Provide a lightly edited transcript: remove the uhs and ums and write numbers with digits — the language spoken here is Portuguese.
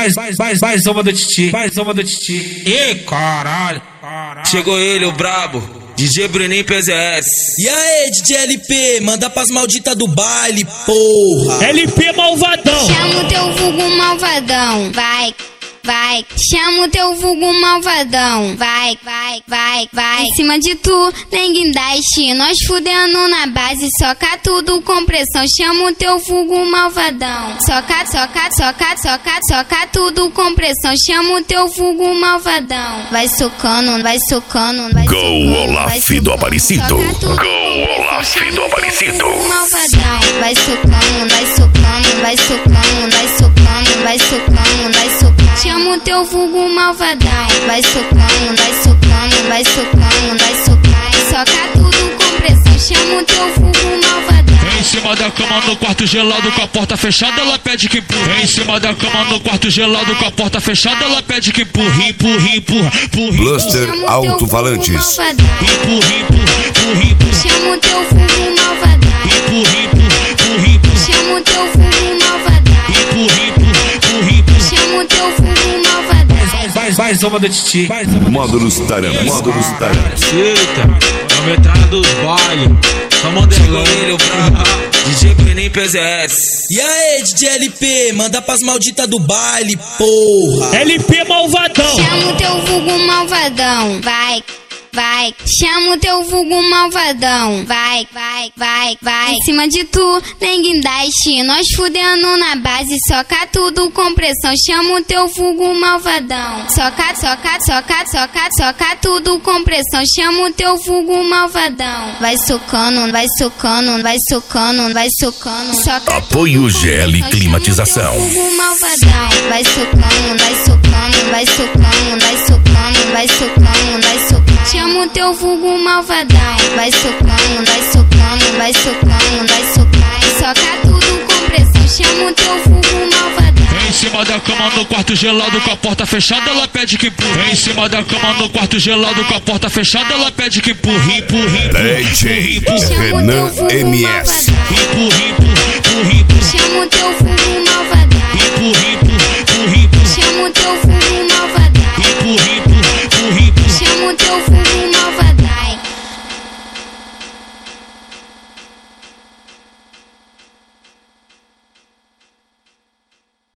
mais uma do Titi, mais uma do Titi. Ih, caralho. Chegou ele, o brabo, DJ Bruninho PZS. E aí, DJ LP, manda pras malditas do baile, porra. LP malvadão. Chama o teu vulgo malvadão, vai. Vai, chama o teu vulgo malvadão. Vai. Em cima de tu, nem guindaste. Nós fudendo na base, soca tudo com pressão. Chama o teu vulgo malvadão. Soca tudo com pressão. Chama o teu vulgo malvadão. Vai socando, vai socando. Go Olaf do Aparecido. Go Olaf do Aparecido. Vai socando, vai socando, vai socando, vai socando, vai socando, vai socando. Chama o teu vulgo malvadão. Vai socando, vai socando, vai socando, vai socando. Soca tudo com pressão. Chama o teu vulgo malvadão. Em cima da cama no quarto gelado com a porta fechada, ela pede que empurra. Em cima da cama no quarto gelado com a porta fechada, ela pede que empurra, empurra, empurra, empurra. Bluster Alto-Falantes. Empurra, empurra, empurra, empurra. Chama o teu vulgo malvadão. Empurra, empurra, empurra, empurra. Chama o teu vulgo malvadão. Empurra, empurra, empurra, empurra. Chama o teu vulgo malvadão. Mais uma do Titi. Módulos Tarana. Módulos Tarana. Eita, vamos entrar dos bailes. Só modelando. Chegou ele, o brabo, DJ Bruninho PZS. E aí, DJ LP, manda pras malditas do baile, porra. LP malvadão. Chama o teu vulgo malvadão. Vai. Chama o teu vulgo malvadão. Vai. Em cima de tu, nem guindaste. Nós fudendo na base, soca tudo com pressão. Chama o teu vulgo malvadão. Soca tudo com pressão. Chama o teu vulgo malvadão. Vai socando, vai socando, vai socando, vai socando. Soca Apoio GL Climatização. vulgo malvadão. Vai socando, vai socando, vai socando, vai socando, vai socando, vai socando. Chama o teu vulgo malvadão. Vai socando, vai socando, vai socando, vai socando. Soca tudo com pressão. Chama o teu vulgo malvadão. Em cima da cama no quarto gelado com a porta fechada, ela pede que empurra. Em cima da cama no quarto gelado com a porta fechada, ela pede que empurra, empurra, empurra. DJ Chama o teu Renan vulgo MS. malvadão. Empurra, empurra, empurra, empurra. Chama o teu vulgo malvadão. Empurra, empurra, empurra, empurra. Chama o teu vulgo malvadão.